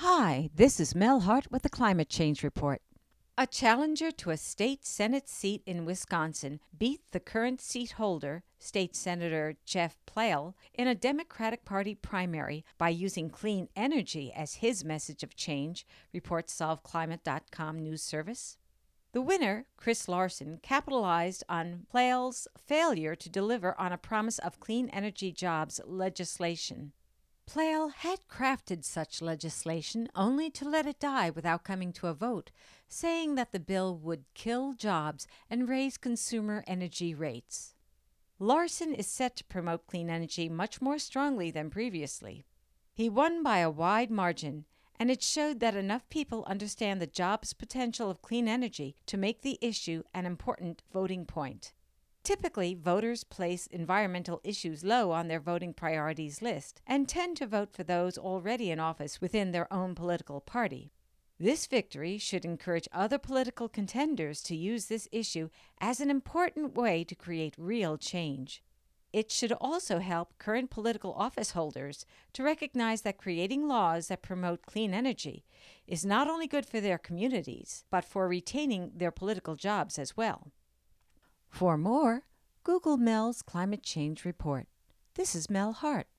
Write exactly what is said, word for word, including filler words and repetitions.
Hi, this is Mel Hart with the Climate Change Report. A challenger to a state Senate seat in Wisconsin beat the current seat holder, State Senator Jeff Plale, in a Democratic Party primary by using clean energy as his message of change, reports solve climate dot com news service. The winner, Chris Larson, capitalized on Plale's failure to deliver on a promise of clean energy jobs legislation. Plale had crafted such legislation only to let it die without coming to a vote, saying that the bill would kill jobs and raise consumer energy rates. Larson is set to promote clean energy much more strongly than previously. He won by a wide margin, and it showed that enough people understand the jobs potential of clean energy to make the issue an important voting point. Typically, voters place environmental issues low on their voting priorities list and tend to vote for those already in office within their own political party. This victory should encourage other political contenders to use this issue as an important way to create real change. It should also help current political office holders to recognize that creating laws that promote clean energy is not only good for their communities, but for retaining their political jobs as well. For more, Google Mel's Climate Change Report. This is Mel Hart.